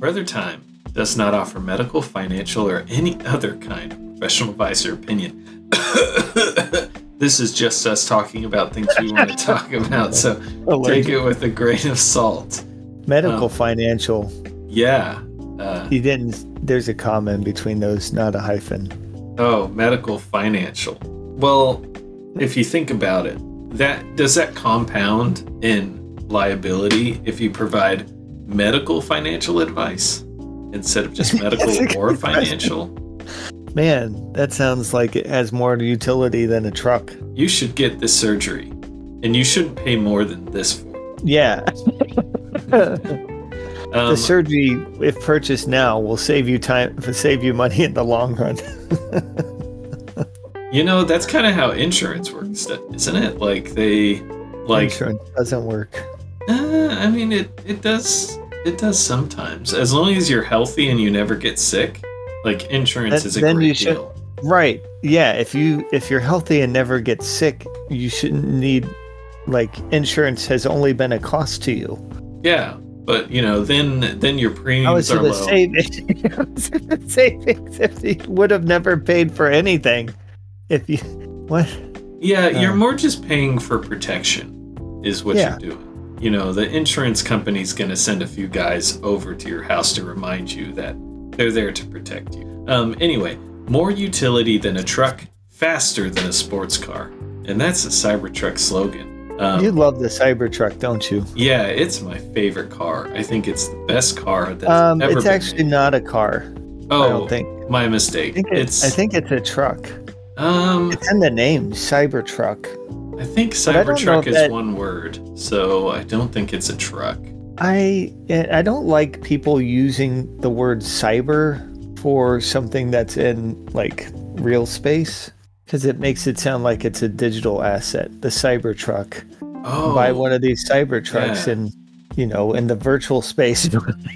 Further Time does not offer medical, financial, or any other kind of professional advice or opinion. This is just us talking about things we want to talk about, so take it with a grain of salt. Medical, financial. Yeah. You didn't. There's a comma in between those, not a hyphen. Oh, medical, financial. Well, if you think about it, does that compound in liability if you provide medical financial advice instead of just medical or financial? Man, that sounds like it has more utility than a truck. You should get this surgery, and you shouldn't pay more than this for it. Yeah. The surgery, if purchased now, will save you time, save you money in the long run. You know, that's kind of how insurance works, isn't it? Insurance doesn't work. I mean, it does. It does sometimes, as long as you're healthy and you never get sick. Like, insurance is a great deal. Right. Yeah. If you're healthy and never get sick, you shouldn't need, like, insurance has only been a cost to you. Yeah. But, you know, then your premiums are low. Savings if you would have never paid for anything. What? Yeah, you're more just paying for protection is what you're doing. You know, the insurance company's going to send a few guys over to your house to remind you that they're there to protect you. Anyway, more utility than a truck, faster than a sports car. And that's a Cybertruck slogan. You love the Cybertruck, don't you? Yeah, it's my favorite car. I think it's the best car that's ever been It's actually made. Not a car. Oh, I don't think. My mistake. I think it's a truck. It's in the name, Cybertruck. I think Cybertruck is one word, so I don't think it's a truck. I don't like people using the word cyber for something that's in, like, real space, because it makes it sound like it's a digital asset. The Cybertruck. Oh, buy one of these Cybertrucks and, you know, in the virtual space.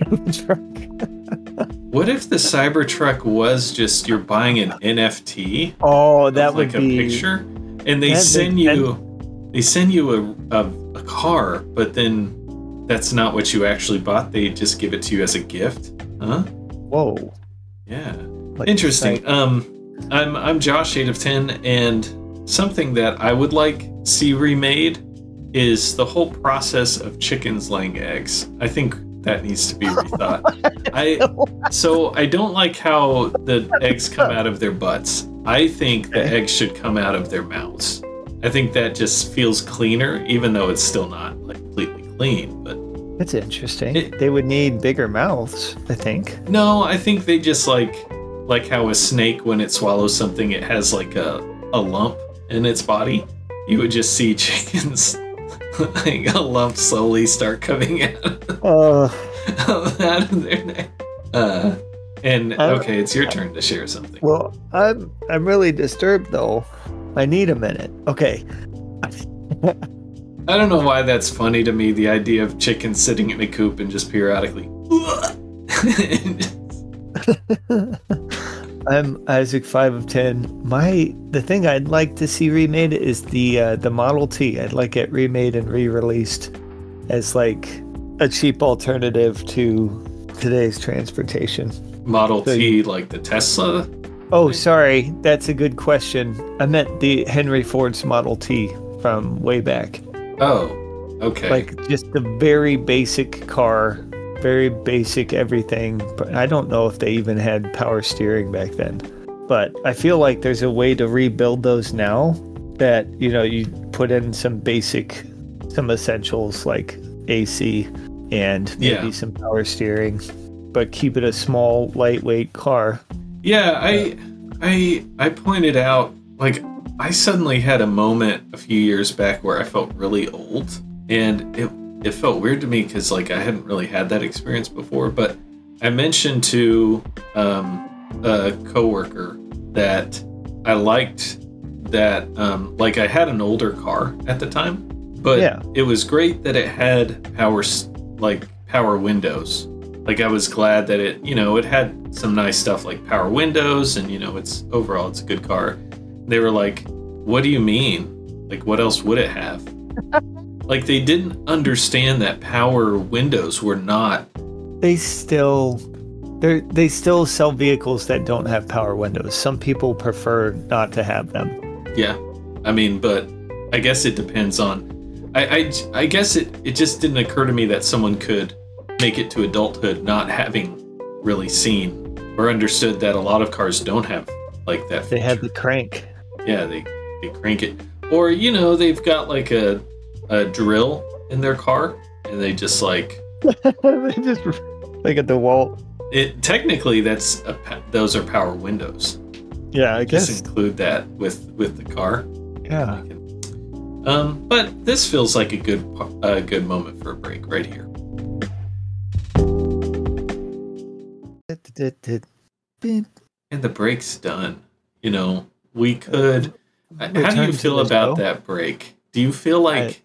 What if the Cybertruck was just you're buying an NFT? Oh, that would like be a picture, and they send you a car, but then that's not what you actually bought. They just give it to you as a gift. Huh? Whoa. Yeah. Like interesting. I'm Josh 8 of 10, and something that I would like see remade is the whole process of chickens laying eggs. I think that needs to be rethought. I don't like how the eggs come out of their butts. I think the eggs should come out of their mouths. I think that just feels cleaner, even though it's still not, like, completely clean. But that's interesting. They would need bigger mouths, I think. No, I think they just like how a snake, when it swallows something, it has like a lump in its body. You would just see chickens, like, a lump slowly start coming out out of their neck. Okay, it's your turn to share something. Well, I'm really disturbed though. I need a minute. Okay. I don't know why that's funny to me, the idea of chickens sitting in a coop and just periodically. I'm Isaac 5 of 10. The thing I'd like to see remade is the Model T. I'd like it remade and re-released as, like, a cheap alternative to today's transportation. Model T, like the Tesla? Oh, sorry. That's a good question. I meant the Henry Ford's Model T from way back. Oh, okay. Like, just the very basic car, very basic everything. But I don't know if they even had power steering back then. But I feel like there's a way to rebuild those now that, you know, you put in some essentials like AC and maybe some power steering, but keep it a small, lightweight car. Yeah, I pointed out, like, I suddenly had a moment a few years back where I felt really old, and it felt weird to me because, like, I hadn't really had that experience before. But I mentioned to a coworker that I liked that, like, I had an older car at the time, but it was great that it had power windows. Like, I was glad that it, you know, it had some nice stuff like power windows, and, you know, it's a good car. They were like, what do you mean? Like, what else would it have? Like, they didn't understand that power windows were not they still sell vehicles that don't have power windows. Some people prefer not to have them. Yeah, I mean, but I guess it depends on. I guess it just didn't occur to me that someone could make it to adulthood not having really seen or understood that a lot of cars don't have like that feature. They have the crank. Yeah, they crank it. Or, they've got like a drill in their car and they just like... They just like at the wall. Technically, those are power windows. Yeah, I guess. Just include that with the car. Yeah. But this feels like a good moment for a break right here. And the break's done. We could. How do you feel about that break? Do you feel like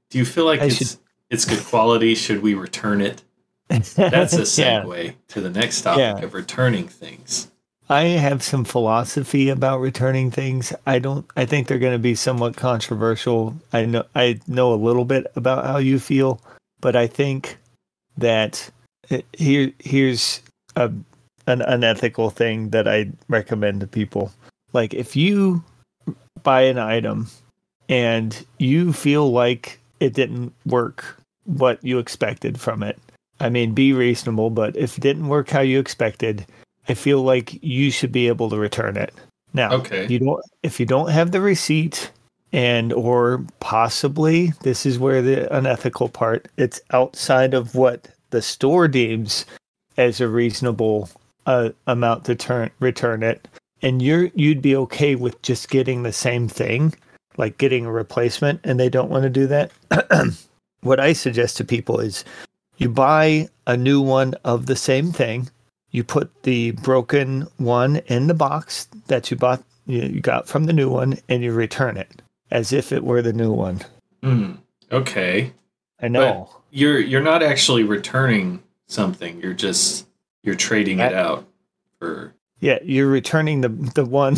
it's good quality? Should we return it? That's a segue to the next topic of returning things. I have some philosophy about returning things. I think they're going to be somewhat controversial. I know a little bit about how you feel, but I think that here's an unethical thing that I recommend to people. Like, if you buy an item and you feel like it didn't work what you expected from it, I mean, be reasonable, but if it didn't work how you expected, I feel like you should be able to return it. Now, okay. If you don't have the receipt, or possibly, this is where the unethical part, it's outside of what the store deems as a reasonable amount to return it, and you'd be okay with just getting the same thing, like getting a replacement, and they don't want to do that. What I suggest to people is you buy a new one of the same thing. You put the broken one in the box that you got from the new one, and you return it as if it were the new one. Okay. I know. But you're not actually returning something. You're trading it out for. Yeah, you're returning the one.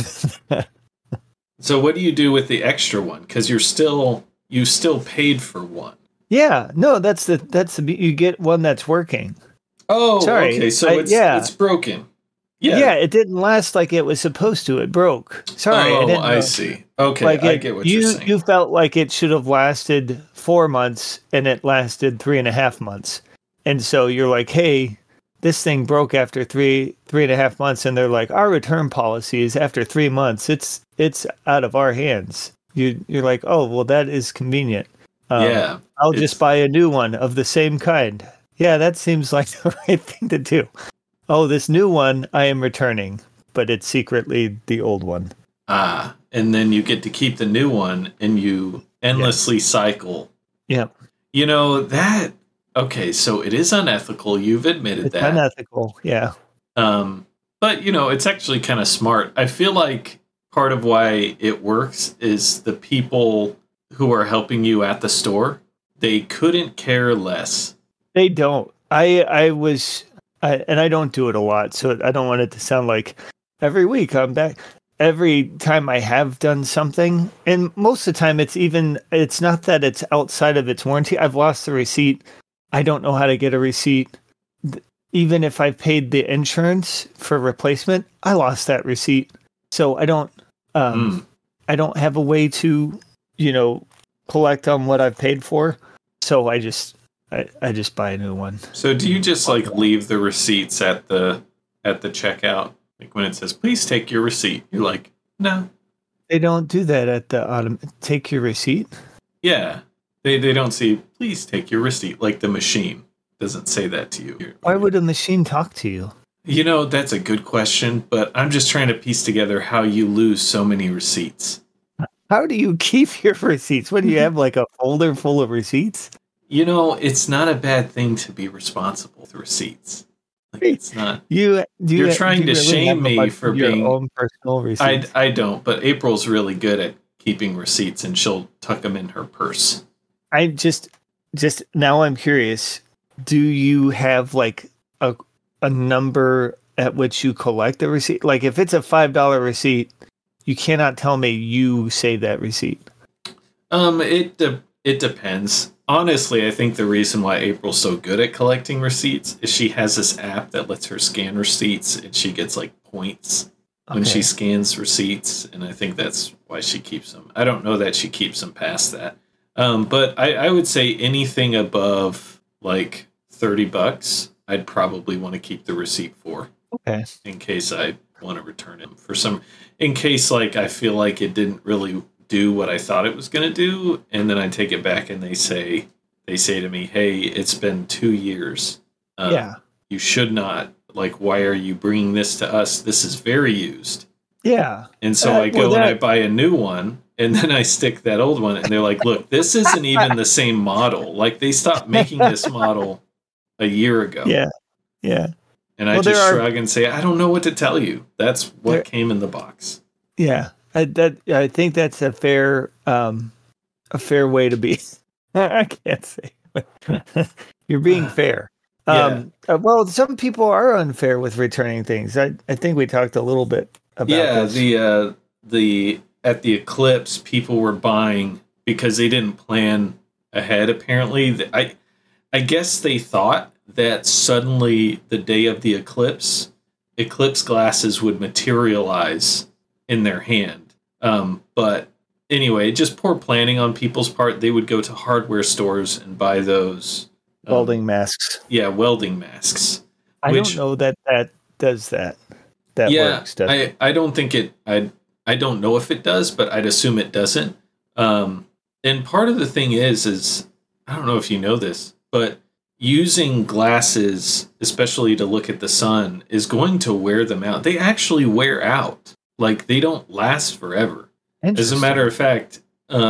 So what do you do with the extra one? Because you still paid for one. Yeah, no, that's the you get one that's working. Oh, sorry. Okay, so it's broken. Yeah, it didn't last like it was supposed to. It broke. Sorry, I see. Okay, I get what you're saying. You felt like it should have lasted 4 months, and it lasted 3.5 months, and so you're like, hey, this thing broke after 3.5 months, and they're like, our return policy is after 3 months. It's out of our hands. You're like, oh, well, that is convenient. I'll just buy a new one of the same kind. Yeah, that seems like the right thing to do. Oh, this new one I am returning, but it's secretly the old one. And then you get to keep the new one, and you endlessly cycle. Yeah. That... Okay, so it is unethical. You've admitted that. It's unethical, yeah. But, it's actually kind of smart. I feel like part of why it works is the people who are helping you at the store, they couldn't care less. They don't. I don't do it a lot, so I don't want it to sound like every week I'm back. Every time I have done something, and most of the time it's not that it's outside of its warranty. I've lost the receipt. I don't know how to get a receipt. Even if I paid the insurance for replacement, I lost that receipt. So I don't have a way to, collect on what I've paid for. So I just buy a new one. So do you just leave the receipts at the checkout? Like when it says, please take your receipt, you're like, no. They don't do that at the take your receipt? Yeah. They don't say, please take your receipt, like the machine doesn't say that to you. Why would a machine talk to you? That's a good question, but I'm just trying to piece together how you lose so many receipts. How do you keep your receipts? What do you have, like a folder full of receipts? It's not a bad thing to be responsible with receipts. It's not. You're trying to shame me for being your own personal receipts. I don't, but April's really good at keeping receipts, and she'll tuck them in her purse. I just now I'm curious. Do you have like a number at which you collect the receipt? Like if it's a $5 receipt, you cannot tell me you save that receipt. It depends. honestly, I think the reason why April's so good at collecting receipts is she has this app that lets her scan receipts, and she gets like points when she Okay. scans receipts, and I think that's why she keeps them. I don't know that she keeps them past that, but I would say anything above like $30, I'd probably want to keep the receipt for Okay. in case I want to return it for some, in case like I feel like it didn't really do what I thought it was going to do, and then I take it back and they say to me, "Hey, it's been 2 years. Yeah. You should not, like, why are you bringing this to us? This is very used." Yeah. And so I Well, go and I buy a new one, and then I stick that old one, and they're like, "Look, this isn't even the same model. Like, they stopped making this model a year ago." Yeah. Yeah. And I Well, just shrug and say, "I don't know what to tell you. That's what There- came in the box." Yeah. I think that's a fair way to be. I can't say. You're being fair. Well, some people are unfair with returning things. I think we talked a little bit about this. the at the eclipse, people were buying because they didn't plan ahead. Apparently, I guess they thought that suddenly the day of the eclipse glasses would materialize in their hand. But anyway, just poor planning on people's part. They would go to hardware stores and buy those Welding masks. Yeah, welding masks. I don't know that does that. That works. Does it? I don't think it. I don't know if it does, but I'd assume it doesn't. And part of the thing is I don't know if you know this, but using glasses, especially to look at the sun, is going to wear them out. They actually wear out. Like, they don't last forever. As a matter of fact,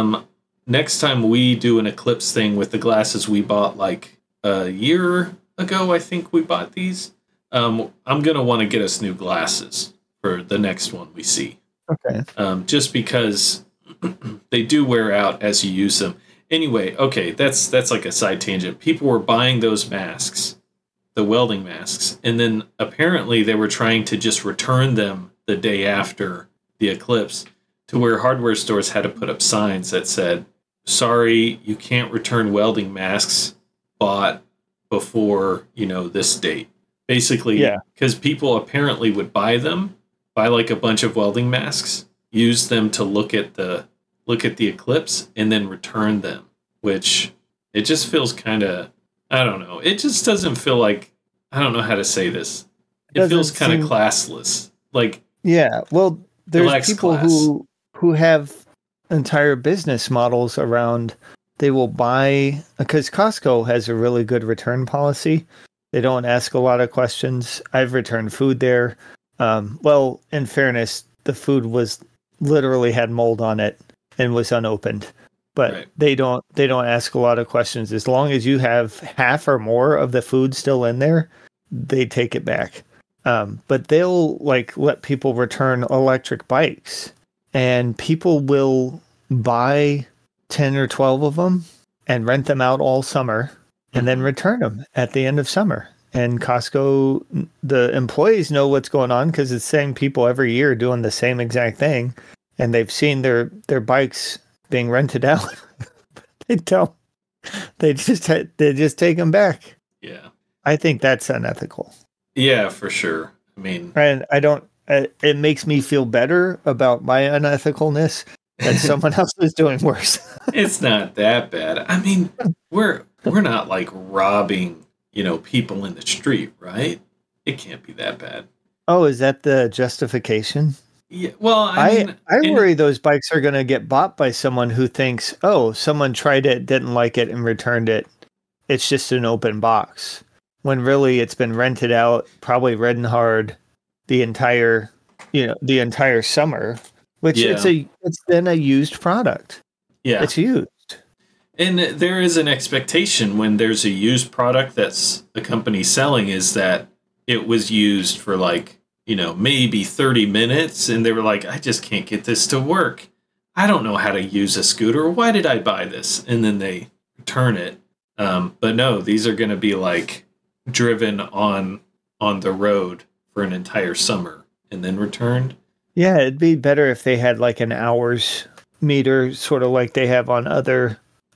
next time we do an eclipse thing with the glasses we bought like a year ago, I think we bought these. I'm going to want to get us new glasses for the next one we see. Okay. Just because they do wear out as you use them. Anyway, okay, that's like a side tangent. People were buying those masks, the welding masks, and then apparently they were trying to just return them the day after the eclipse, to where hardware stores had to put up signs that said, "Sorry, you can't return welding masks bought before, this date." Basically, because people apparently would buy like a bunch of welding masks, use them to look at the eclipse, and then return them, which it just feels kind of, I don't know. It just doesn't feel like, I don't know how to say this. It feels kind of classless. Like, yeah, well, there's people class. who have entire business models around. They will buy, because Costco has a really good return policy. They don't ask a lot of questions. I've returned food there. Well, in fairness, the food was literally had mold on it and was unopened. But they don't ask a lot of questions. As long as you have half or more of the food still in there, they take it back. But they'll let people return electric bikes, and people will buy 10 or 12 of them and rent them out all summer and then return them at the end of summer. And Costco, the employees know what's going on because it's the same people every year doing the same exact thing. And they've seen their bikes being rented out. They just take them back. Yeah. I think that's unethical. Yeah, for sure. I mean, and it makes me feel better about my unethicalness that someone else is doing worse. It's not that bad. I mean, we're not like robbing, people in the street, right? It can't be that bad. Oh, is that the justification? Yeah. Well, I worry those bikes are going to get bought by someone who thinks, "Oh, someone tried it, didn't like it, and returned it. It's just an open box." When really it's been rented out, probably ridden hard the entire summer, which it's then a used product. Yeah. It's used. And there is an expectation when there's a used product that's the company selling, is that it was used for maybe 30 minutes, and they were like, "I just can't get this to work. I don't know how to use a scooter. Why did I buy this?" And then they return it. But no, these are going to be driven on the road for an entire summer and then returned. Yeah, it'd be better if they had an hours meter, sort of like they have on other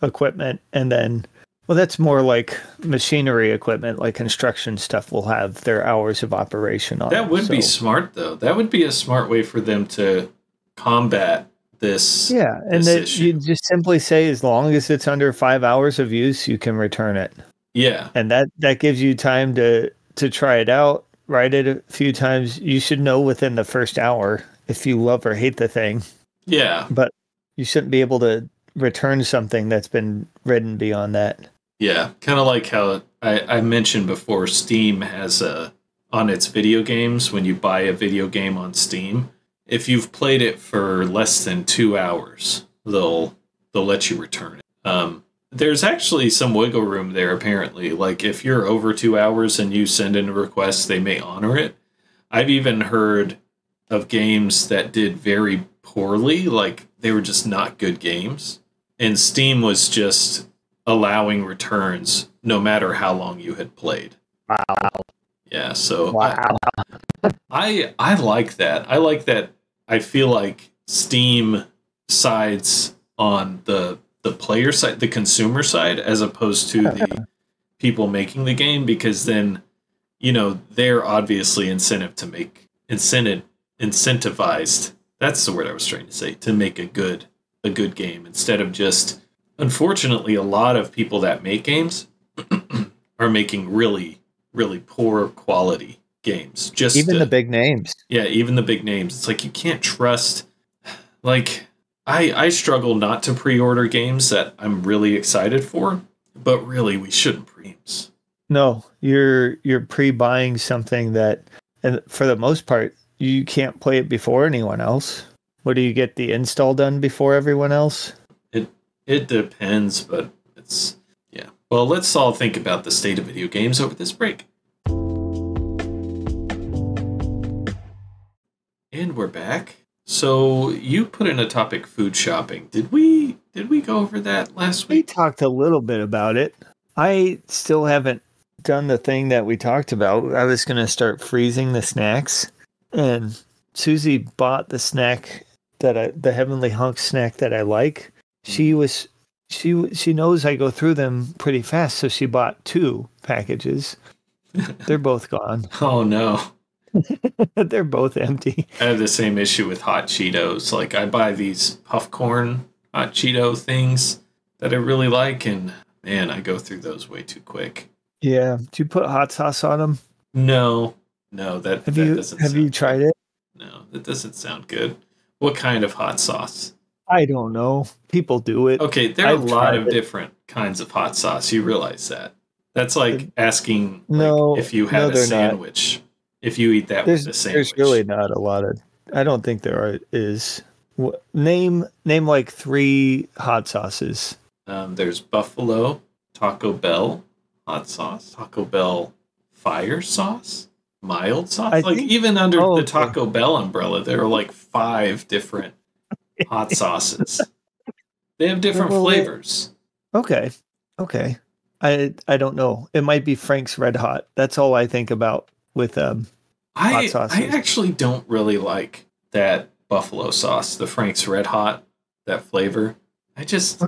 equipment, and then, well, that's more like machinery equipment, like construction stuff will have their hours of operation on That it. would be So, smart, though. That would be a smart way for them to combat yeah, and this that you issue. just simply say as long as it's under 5 hours of use, you can return it, Yeah, and that gives you time to try it out, ride it a few times. You should know within the first hour if you love or hate the thing, yeah, but you shouldn't be able to return something that's been ridden beyond that. yeah. Kind of like how I mentioned before, Steam has on its video games, when you buy a video game on Steam, if you've played it for less than 2 hours, they'll let you return it. There's actually some wiggle room there, apparently. Like, if you're over 2 hours and you send in a request, they may honor it. I've even heard of games that did very poorly, like they were just not good games. And Steam was just allowing returns no matter how long you had played. Wow. Yeah, so Wow. I like that. I like that. I feel like Steam sides on the player side, the consumer side, as opposed to the people making the game, because then, they're obviously incentivized. That's the word I was trying to say, to make a good game, instead of just, unfortunately, a lot of people that make games are making really, really poor quality games. Just Even the big names. Yeah, even the big names. It's like you can't trust. Like, I struggle not to pre-order games that I'm really excited for, but really we shouldn't pre-games. No, you're pre-buying something that, and for the most part, you can't play it before anyone else. What do you get the install done before everyone else? It depends, but it's yeah. Well, let's all think about the state of video games over this break. And we're back. So you put in a topic, food shopping. Did we go over that last We week? talked a little bit about it. I still haven't done the thing that we talked about. I was going to start freezing the snacks, and Susie bought the snack the Heavenly Hunk snack that I like. She knows I go through them pretty fast, so she bought 2 packages. They're both gone. Oh no. They're both empty. I have the same issue with hot Cheetos. Like, I buy these puff corn hot Cheeto things that I really like, and man, I go through those way too quick. Yeah. Do you put hot sauce on them? No, that doesn't. Have you tried it? No, that doesn't sound good. What kind of hot sauce? I don't know. People do it. Okay, there are a lot of different kinds of hot sauce. You realize that? That's like asking if you had a sandwich. Not. If you eat that with a sandwich. There's really not a lot of. I don't think there is. Name like 3 hot sauces. There's Buffalo, Taco Bell hot sauce, Taco Bell fire sauce, mild sauce. Even under the Taco Bell umbrella, there are like 5 different hot sauces. They have different flavors. Okay. I don't know. It might be Frank's Red Hot. That's all I think about with hot sauces. I actually don't really like that buffalo sauce, the Frank's Red Hot, that flavor. I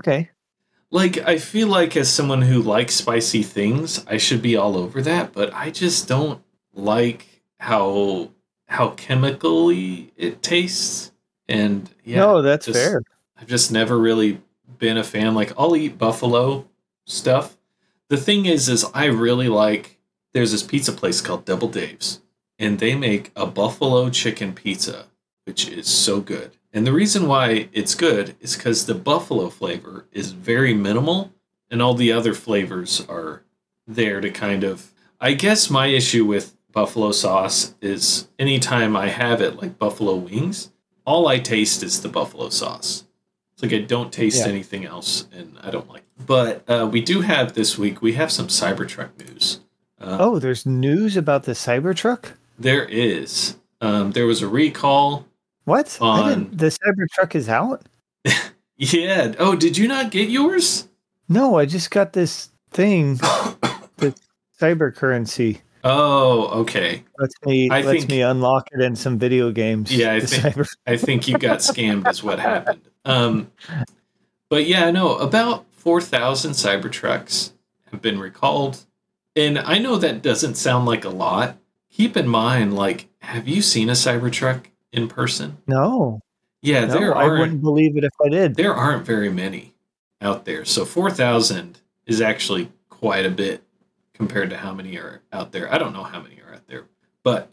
feel like, as someone who likes spicy things, I should be all over that, but I just don't like how chemically it tastes. And yeah, no, that's fair. I've just never really been a fan. Like, I'll eat buffalo stuff. The thing is I really like, there's this pizza place called Double Dave's, and they make a buffalo chicken pizza, which is so good. And the reason why it's good is because the buffalo flavor is very minimal, and all the other flavors are there to kind of... I guess my issue with buffalo sauce is anytime I have it, like buffalo wings, all I taste is the buffalo sauce. It's like I don't taste anything else, and I don't like it. But we do have this week, we have some Cybertruck news. There's news about the Cybertruck? There is. There was a recall. What? The Cybertruck is out? Yeah. Oh, did you not get yours? No, I just got this thing. The cyber currency. Oh, okay. Lets me unlock it in some video games. Yeah, I think you got scammed is what happened. But yeah, no, about 4,000 Cybertrucks have been recalled. And I know that doesn't sound like a lot. Keep in mind, like, have you seen a Cybertruck in person? No, Yeah, no, I wouldn't believe it if I did. There aren't very many out there. So 4,000 is actually quite a bit compared to how many are out there. I don't know how many are out there. But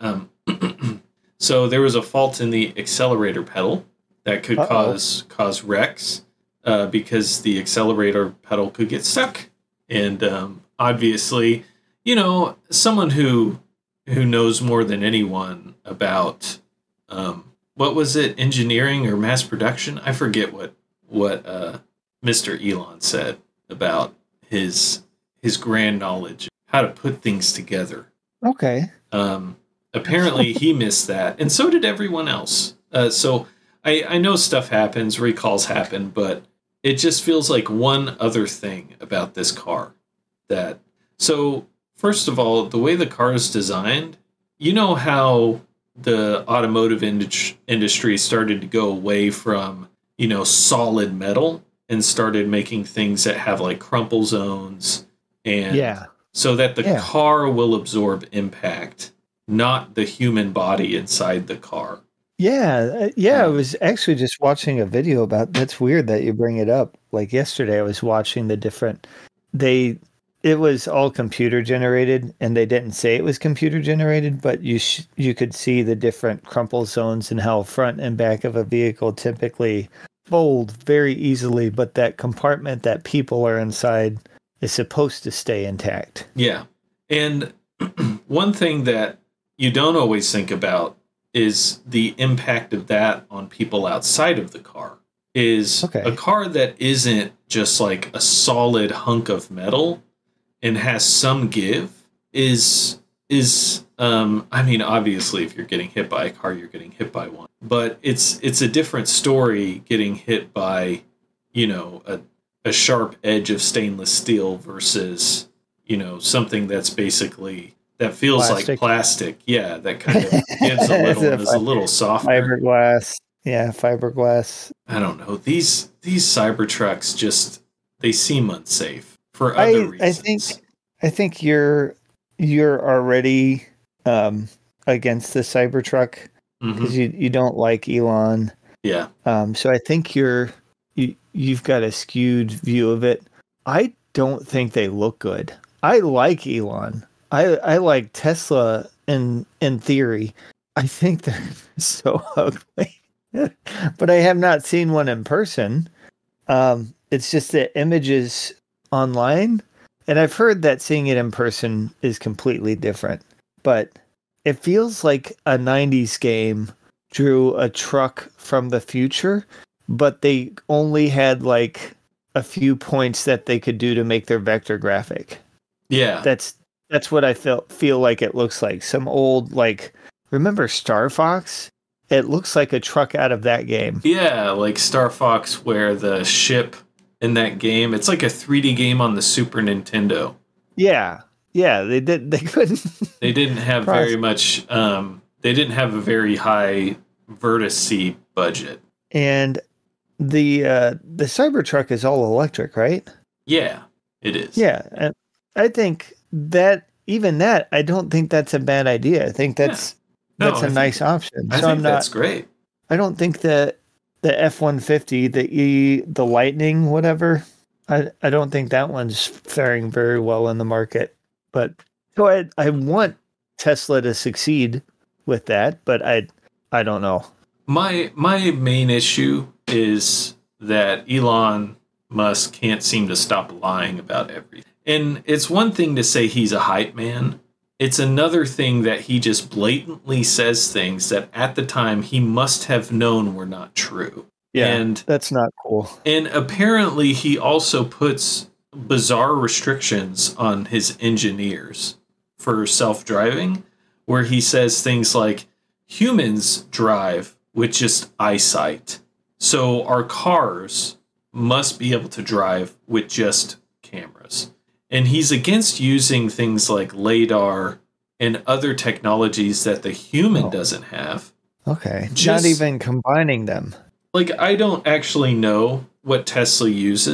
so there was a fault in the accelerator pedal that could cause wrecks because the accelerator pedal could get stuck. And obviously, you know, someone who knows more than anyone about what was it, engineering or mass production? I forget what Mr. Elon said about his grand knowledge, how to put things together. Okay. Apparently he missed that, and so did everyone else. So I know stuff happens, recalls happen, but it just feels like one other thing about this car that. So first of all, the way the car is designed, you know how the automotive industry started to go away from, you know, solid metal and started making things that have like crumple zones, and so that the car will absorb impact, not the human body inside the car. I was actually just watching a video about. That's weird that you bring it up. Like yesterday, I was watching the different. It was all computer generated, and they didn't say it was computer generated, but you could see the different crumple zones and how front and back of a vehicle typically fold very easily, but that compartment that people are inside is supposed to stay intact. Yeah, and one thing that you don't always think about is the impact of that on people outside of the car. Is a car that isn't just like a solid hunk of metal and has some give is I mean, obviously if you're getting hit by a car, you're getting hit by one. But it's a different story getting hit by, you know, a sharp edge of stainless steel versus, you know, something that's basically that feels like plastic. Yeah, that kind of gives a little is a little softer. Fiberglass. Yeah, fiberglass. I don't know. These Cybertrucks just they seem unsafe for other reasons. I think you're already against the Cybertruck because you don't like Elon. Yeah. So I think you've got a skewed view of it. I don't think they look good. I like Elon. I like Tesla in theory. I think they're so ugly. But I have not seen one in person. It's just the images online. And I've heard that seeing it in person is completely different. But it feels like a 90s game drew a truck from the future, but they only had like a few points that they could do to make their vector graphic. Yeah. That's what I feel like it looks like. Some old, like, remember Star Fox? It looks like a truck out of that game. Yeah, like Star Fox, where the ship in that game, it's like a 3D game on the Super Nintendo. Yeah, they couldn't. They didn't have very much. They didn't have a very high vertice budget. And the Cybertruck is all electric, right? Yeah, it is. Yeah, and I think that I don't think that's a bad idea. I think that's a nice option. I think that's great. I don't think that the F-150, the Lightning, whatever, I don't think that one's faring very well in the market. But so I want Tesla to succeed with that, but I don't know. My main issue is that Elon Musk can't seem to stop lying about everything. And it's one thing to say he's a hype man. It's another thing that he just blatantly says things that at the time he must have known were not true. Yeah, and that's not cool. And apparently he also puts bizarre restrictions on his engineers for self-driving, where he says things like humans drive with just eyesight. So our cars must be able to drive with just cameras. And he's against using things like LADAR and other technologies that the human doesn't have. Okay. Not even combining them. Like, I don't actually know what Tesla uses,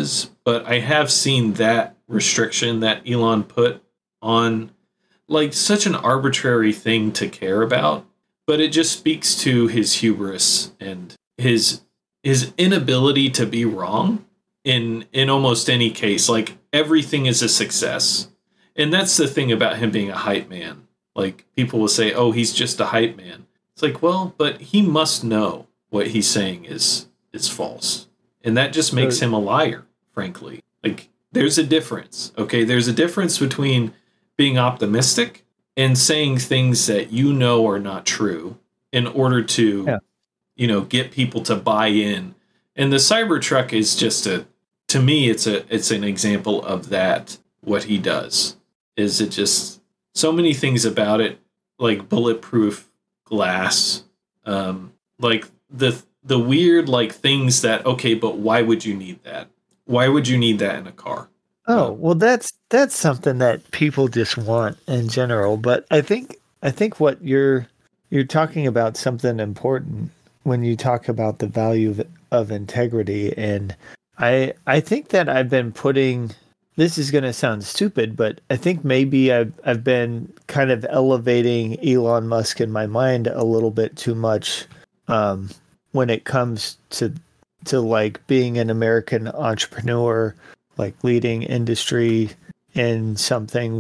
but I have seen that restriction that Elon put on, like, such an arbitrary thing to care about, but it just speaks to his hubris and his inability to be wrong in almost any case. Like, everything is a success. And that's the thing about him being a hype man. Like, people will say, oh, he's just a hype man. It's like, well, but he must know what he's saying is false. And that just makes him a liar, frankly. Like, there's a difference, okay? There's a difference between being optimistic and saying things that you know are not true in order to, get people to buy in. And the Cybertruck is just to me, it's an example of that. What he does is it just so many things about it, like bulletproof glass, like the weird, like, things that, okay, but why would you need that? Why would you need that in a car? Oh, well, that's something that people just want in general. But I think what you're talking about something important when you talk about the value of integrity. And I think that I've been putting, this is going to sound stupid, but I think maybe I've been kind of elevating Elon Musk in my mind a little bit too much when it comes to like being an American entrepreneur, like leading industry in something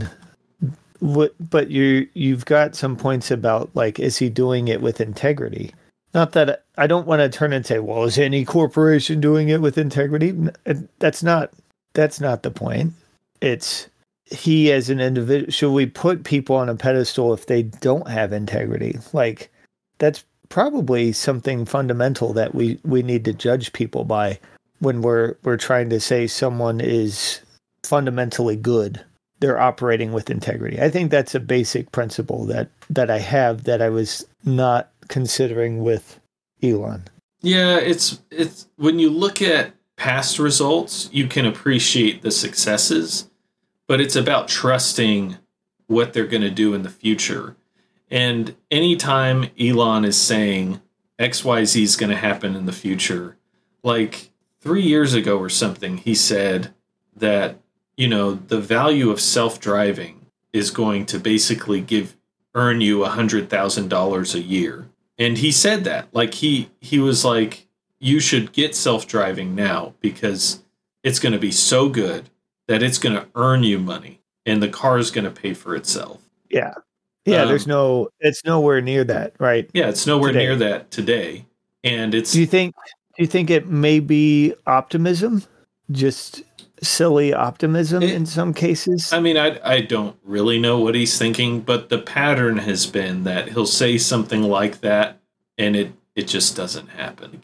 but you've got some points about, like, is he doing it with integrity? Not that I don't want to turn and say, well, is any corporation doing it with integrity? That's not the point. It's he as an individual. Should we put people on a pedestal if they don't have integrity? Like, that's probably something fundamental that we need to judge people by when we're trying to say someone is fundamentally good. They're operating with integrity. I think that's a basic principle that I have that I was not considering with Elon. Yeah, it's when you look at past results, you can appreciate the successes, but it's about trusting what they're going to do in the future. And anytime Elon is saying XYZ is going to happen in the future, like 3 years ago or something, he said that, the value of self-driving is going to basically earn you $100,000 a year. And he said that, like, he was like, you should get self-driving now because it's going to be so good that it's going to earn you money and the car is going to pay for itself. Yeah. Yeah. It's nowhere near that, right? Yeah. It's nowhere near that today. And it's, do you think it may be optimism? Just silly optimism in some cases? I mean, I don't really know what he's thinking, but the pattern has been that he'll say something like that and it just doesn't happen.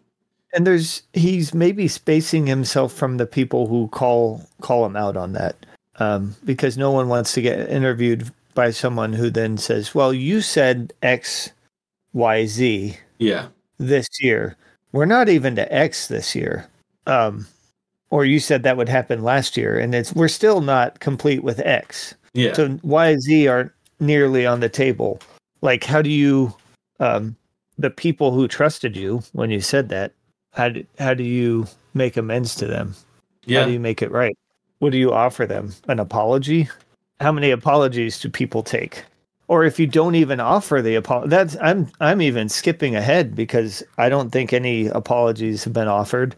He's maybe spacing himself from the people who call him out on that, because no one wants to get interviewed by someone who then says, well, you said X, Y, Z this year. We're not even to X this year. Or you said that would happen last year, and we're still not complete with X. Yeah. So Y and Z aren't nearly on the table. Like, how do you, the people who trusted you when you said that, how do you make amends to them? Yeah. How do you make it right? What do you offer them? An apology? How many apologies do people take? Or if you don't even offer the apology, I'm even skipping ahead because I don't think any apologies have been offered.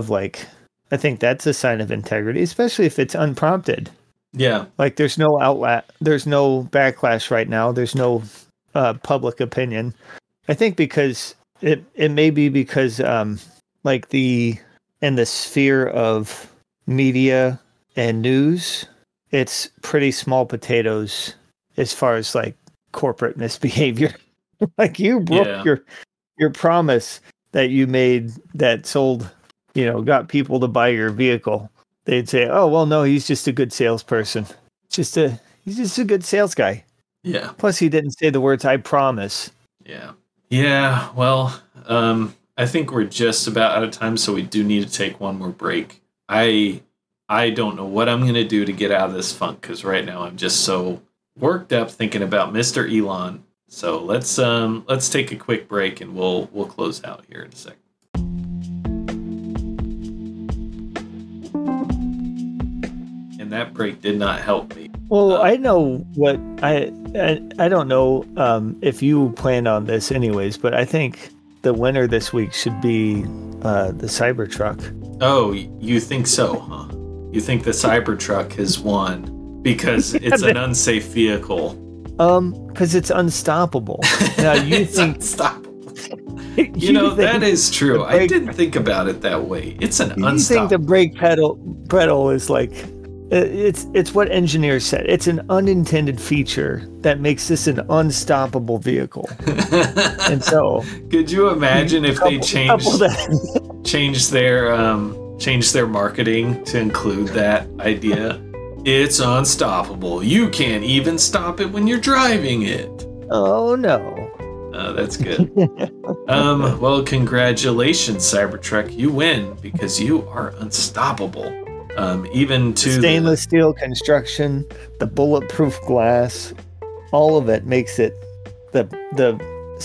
I think that's a sign of integrity, especially if it's unprompted. Yeah. Like, there's no outlet, there's no backlash right now. There's no public opinion. I think because it may be because like in the sphere of media and news, it's pretty small potatoes as far as like corporate misbehavior. Like, you broke your promise that you made that sold, got people to buy your vehicle. They'd say, oh, well, no, he's just a good salesperson. He's just a good sales guy. Yeah. Plus, he didn't say the words, I promise. Yeah. Yeah. Well, I think we're just about out of time, so we do need to take one more break. I don't know what I'm going to do to get out of this funk, because right now I'm just so worked up thinking about Mr. Elon. So let's take a quick break and we'll close out here in a second. and that brake did not help me. Well, I know what I don't know if you plan on this anyways, but I think the winner this week should be the Cybertruck. Oh, you think so, huh? You think the Cybertruck has won because it's an unsafe vehicle? Because it's unstoppable. Now you think unstoppable. You know, that is true. I didn't think about it that way. It's an unstoppable. You think the brake pedal is like, it's what engineers said. It's an unintended feature that makes this an unstoppable vehicle. And so, could you imagine if they changed their marketing to include that idea? It's unstoppable. You can't even stop it when you're driving it. Oh no. That's good. Well, congratulations, Cybertruck. You win because you are unstoppable. Even to stainless steel construction, the bulletproof glass, all of it makes it the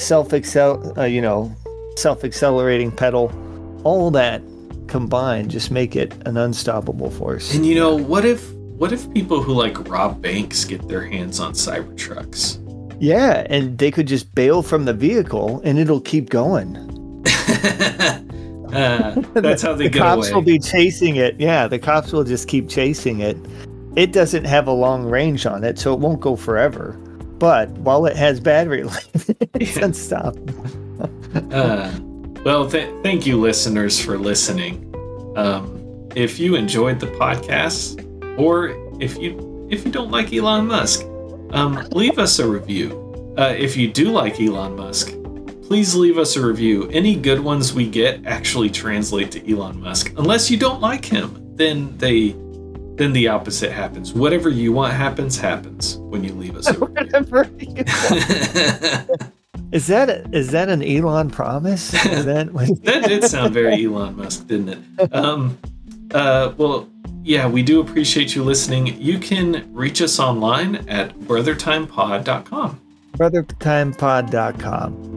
self-accelerating pedal, all that combined just make it an unstoppable force. And you know, what if people who like rob banks get their hands on Cybertrucks? Yeah, and they could just bail from the vehicle and it'll keep going. That's how they get away. The cops will be chasing it. Yeah, the cops will just keep chasing it. It doesn't have a long range on it, so it won't go forever. But while it has battery life, it's unstoppable. Well, thank you, listeners, for listening. If you enjoyed the podcast, or if you don't like Elon Musk, leave us a review. If you do like Elon Musk, please leave us a review. Any good ones we get actually translate to Elon Musk. Unless you don't like him, then the opposite happens. Whatever you want happens when you leave us a review. Whatever you want. Is that an Elon promise? That did sound very Elon Musk, didn't it? Well, yeah, we do appreciate you listening. You can reach us online at brothertimepod.com. brothertimepod.com.